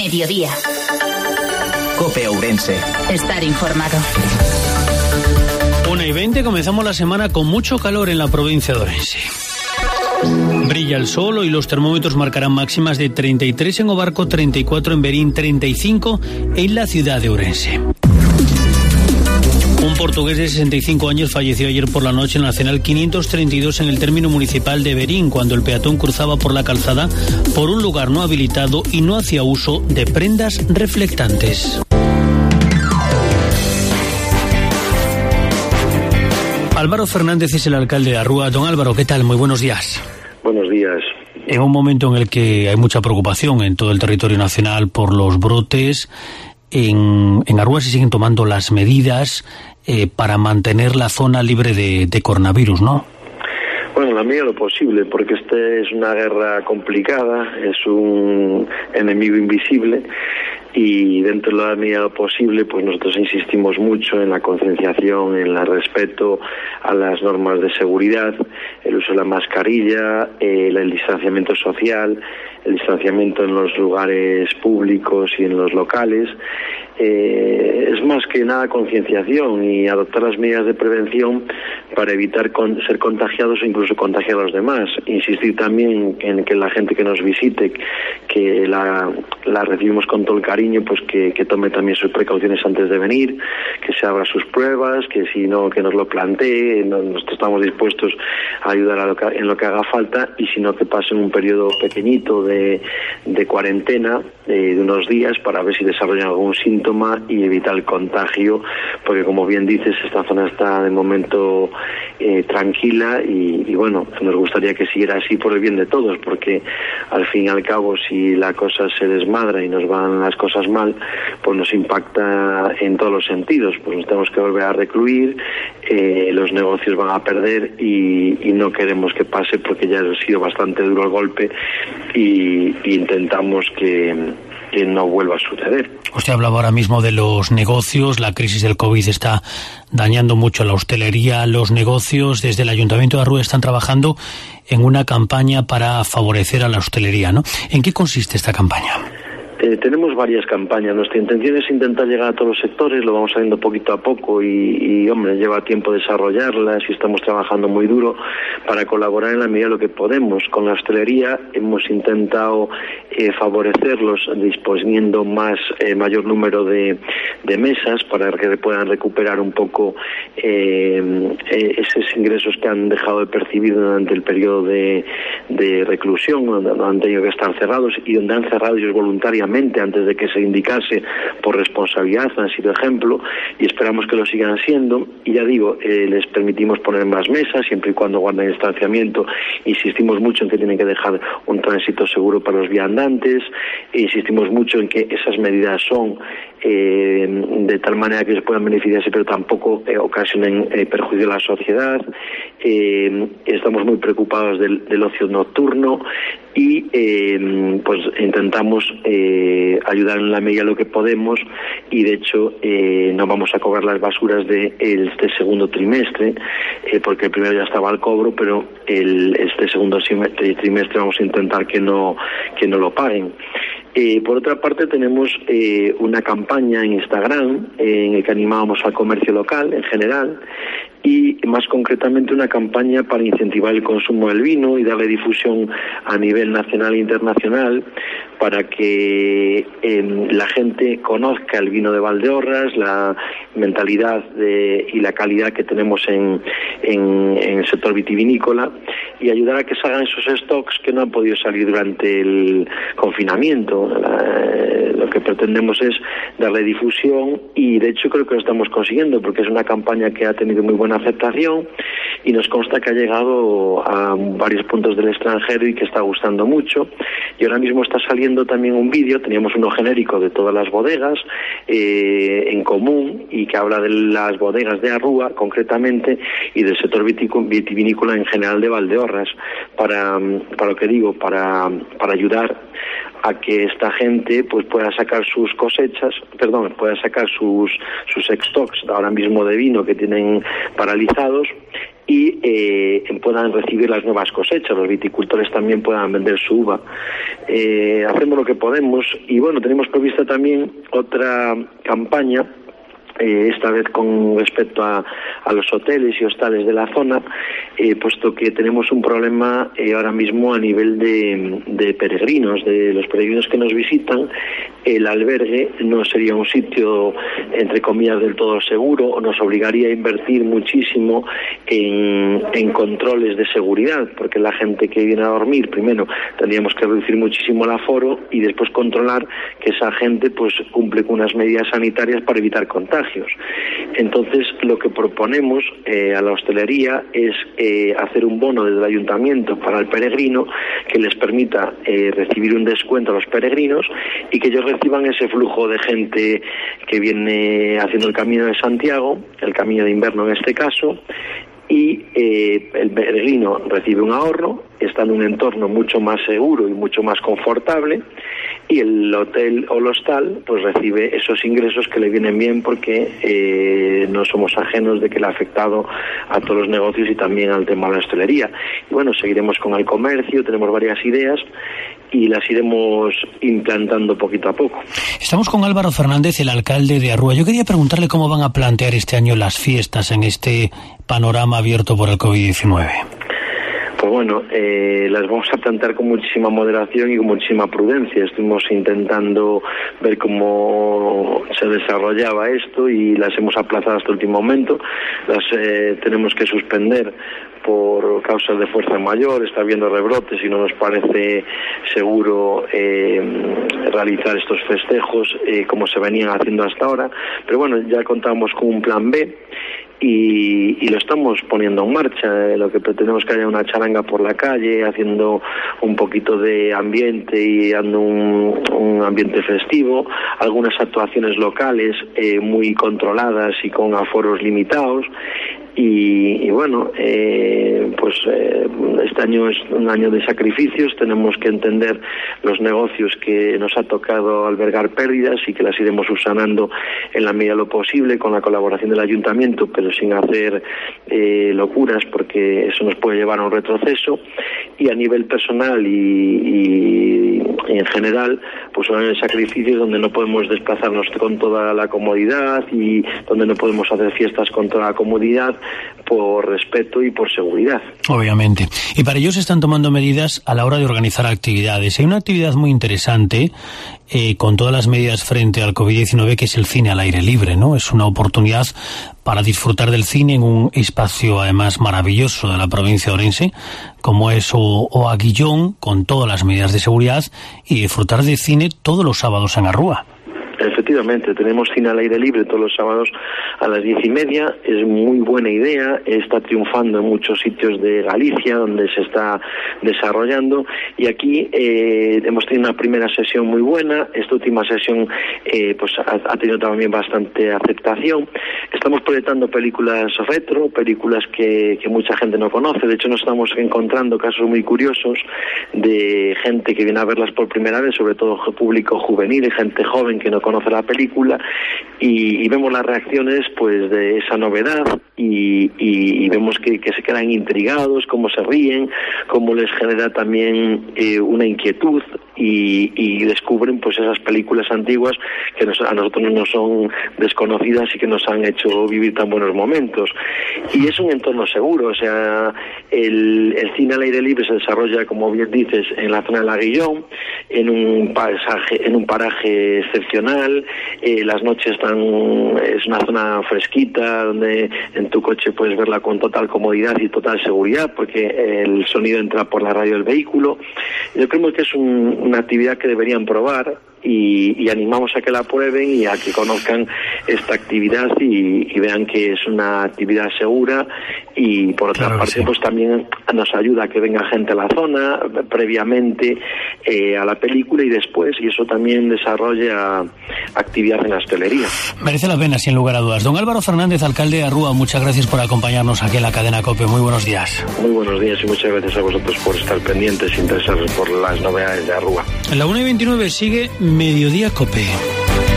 Mediodía. COPE Ourense. Estar informado. 1:20, comenzamos la semana con mucho calor en la provincia de Ourense. Brilla el sol, hoy los termómetros marcarán máximas de 33 en Obarco, 34 en Berín, 35 en la ciudad de Ourense. Un portugués de 65 años falleció ayer por la noche en la Nacional 532 en el término municipal de Berín, cuando el peatón cruzaba por la calzada por un lugar no habilitado y no hacía uso de prendas reflectantes. Álvaro Fernández es el alcalde de Arrúa. Don Álvaro, ¿qué tal? Muy buenos días. Buenos días. En un momento en el que hay mucha preocupación en todo el territorio nacional por los brotes, en Arrúa se siguen tomando las medidas para mantener la zona libre de coronavirus, ¿no? Bueno, la medida de lo posible, porque esta es una guerra complicada, es un enemigo invisible y dentro de la medida de lo posible, pues nosotros insistimos mucho en la concienciación, en el respeto a las normas de seguridad, el uso de la mascarilla, el distanciamiento social, el distanciamiento en los lugares públicos y en los locales. Es más que nada concienciación y adoptar las medidas de prevención para evitar ser contagiados o incluso contagiar a los demás. Insistir también en que la gente que nos visite, que la recibimos con todo el cariño, pues que tome también sus precauciones antes de venir, que se abra sus pruebas, que si no, que nos lo plantee. Nosotros estamos dispuestos a ayudar en lo que haga falta, y si no, que pasen un periodo pequeñito de cuarentena de unos días para ver si desarrollan algún síntoma y evitar el contagio, porque como bien dices, esta zona está de momento tranquila y bueno, nos gustaría que siguiera así por el bien de todos, porque al fin y al cabo, si la cosa se desmadra y nos van las cosas mal, pues nos impacta en todos los sentidos, pues nos tenemos que volver a recluir, los negocios van a perder y no queremos que pase, porque ya ha sido bastante duro el golpe y intentamos que no vuelva a suceder. Usted hablaba ahora mismo de los negocios. La crisis del COVID está dañando mucho la hostelería, los negocios. Desde el Ayuntamiento de Arrúa están trabajando en una campaña para favorecer a la hostelería, ¿no? ¿En qué consiste esta campaña? Tenemos varias campañas. Nuestra intención es intentar llegar a todos los sectores, lo vamos haciendo poquito a poco y hombre, lleva tiempo desarrollarlas y estamos trabajando muy duro para colaborar en la medida de lo que podemos. Con la hostelería hemos intentado favorecerlos disponiendo mayor número de mesas para que puedan recuperar un poco esos ingresos que han dejado de percibir durante el periodo de reclusión, donde han tenido que estar cerrados y donde han cerrado ellos voluntariamente antes de que se indicase por responsabilidad, han sido ejemplo, y esperamos que lo sigan siendo. Y ya digo, les permitimos poner más mesas siempre y cuando guarden distanciamiento. Insistimos mucho en que tienen que dejar un tránsito seguro para los viandantes, e insistimos mucho en que esas medidas son de tal manera que se puedan beneficiarse pero tampoco ocasionen perjuicio a la sociedad. Estamos muy preocupados del ocio nocturno y pues intentamos ayudar en la medida de lo que podemos, y de hecho no vamos a cobrar las basuras de este segundo trimestre, porque el primero ya estaba al cobro, pero este segundo trimestre vamos a intentar que no lo paguen. Por otra parte, tenemos una campaña en Instagram en la que animábamos al comercio local en general, y más concretamente una campaña para incentivar el consumo del vino y darle difusión a nivel nacional e internacional para que la gente conozca el vino de Valdeorras, la mentalidad y la calidad que tenemos en el sector vitivinícola, y ayudar a que salgan esos stocks que no han podido salir durante el confinamiento. Lo que pretendemos es darle difusión, y de hecho creo que lo estamos consiguiendo, porque es una campaña que ha tenido muy buena aceptación y nos consta que ha llegado a varios puntos del extranjero y que está gustando mucho. Y ahora mismo está saliendo también un vídeo, teníamos uno genérico de todas las bodegas en común, y que habla de las bodegas de Arrúa concretamente y del sector vitivinícola en general de Valdeorras, para lo que digo, para ayudar a que esta gente pues pueda sacar sus cosechas, pueda sacar sus stocks ahora mismo de vino que tienen para paralizados y puedan recibir las nuevas cosechas, los viticultores también puedan vender su uva. Hacemos lo que podemos y bueno, tenemos prevista también otra campaña, esta vez con respecto a los hoteles y hostales de la zona, puesto que tenemos un problema ahora mismo a nivel de peregrinos, de los peregrinos que nos visitan. El albergue no sería un sitio, entre comillas, del todo seguro, o nos obligaría a invertir muchísimo en controles de seguridad, porque la gente que viene a dormir, primero tendríamos que reducir muchísimo el aforo y después controlar que esa gente pues cumple con unas medidas sanitarias para evitar contagios. Entonces, lo que proponemos a la hostelería es hacer un bono desde el ayuntamiento para el peregrino que les permita recibir un descuento a los peregrinos y que ellos reciban ese flujo de gente que viene haciendo el Camino de Santiago, el Camino de Invierno en este caso, y el peregrino recibe un ahorro, está en un entorno mucho más seguro y mucho más confortable, y el hotel o el hostal pues recibe esos ingresos que le vienen bien, porque no somos ajenos de que le ha afectado a todos los negocios y también al tema de la hostelería. Y bueno, seguiremos con el comercio, tenemos varias ideas y las iremos implantando poquito a poco. Estamos con Álvaro Fernández, el alcalde de Arrúa. Yo quería preguntarle cómo van a plantear este año las fiestas en este panorama abierto por el COVID-19. Pues bueno, las vamos a plantear con muchísima moderación y con muchísima prudencia. Estuvimos intentando ver cómo se desarrollaba esto y las hemos aplazado hasta el último momento. Las tenemos que suspender por causas de fuerza mayor, está habiendo rebrotes y no nos parece seguro realizar estos festejos como se venían haciendo hasta ahora. Pero bueno, ya contábamos con un plan B y lo estamos poniendo en marcha. Lo que pretendemos es que haya una charanga por la calle, haciendo un poquito de ambiente y dando un ambiente festivo, algunas actuaciones locales muy controladas y con aforos limitados. Y bueno, este año es un año de sacrificios. Tenemos que entender los negocios que nos ha tocado albergar pérdidas y que las iremos subsanando en la medida de lo posible con la colaboración del ayuntamiento, pero sin hacer locuras, porque eso nos puede llevar a un retroceso. Y a nivel personal y en general, pues son sacrificios donde no podemos desplazarnos con toda la comodidad y donde no podemos hacer fiestas con toda la comodidad, por respeto y por seguridad. Obviamente. Y para ello se están tomando medidas a la hora de organizar actividades. Hay una actividad muy interesante con todas las medidas frente al COVID-19, que es el cine al aire libre, ¿no? Es una oportunidad para disfrutar del cine en un espacio además maravilloso de la provincia de Orense, como es o Aguillón, con todas las medidas de seguridad, y disfrutar de cine todos los sábados en Arrúa. Efectivamente, tenemos cine al aire libre todos los sábados a las 10:30. Es muy buena idea, está triunfando en muchos sitios de Galicia donde se está desarrollando, y aquí hemos tenido una primera sesión muy buena. Esta última sesión pues ha tenido también bastante aceptación. Estamos proyectando películas retro, películas que mucha gente no conoce. De hecho, nos estamos encontrando casos muy curiosos de gente que viene a verlas por primera vez, sobre todo público juvenil y gente joven que no conoce la película, y vemos las reacciones pues de esa novedad y vemos que se quedan intrigados, cómo se ríen, cómo les genera también una inquietud y descubren pues esas películas antiguas que a nosotros no nos son desconocidas y que nos han hecho vivir tan buenos momentos. Y es un entorno seguro, o sea, el cine al aire libre se desarrolla, como bien dices, en la zona del Aguillón, en un paraje excepcional. Las noches es una zona fresquita donde en tu coche puedes verla con total comodidad y total seguridad, porque el sonido entra por la radio del vehículo. Yo creo que es una actividad que deberían probar y animamos a que la prueben y a que conozcan esta actividad y vean que es una actividad segura, y por otra parte pues también nos ayuda a que venga gente a la zona previamente a la película y después, y eso también desarrolla actividad en la hostelería. Merece la pena, sin lugar a dudas. Don Álvaro Fernández, alcalde de Arrúa, muchas gracias por acompañarnos aquí en la cadena COPE. Muy buenos días. Muy buenos días y muchas gracias a vosotros por estar pendientes e interesados por las novedades de Arrúa. En la 1:29 sigue Mediodía COPE.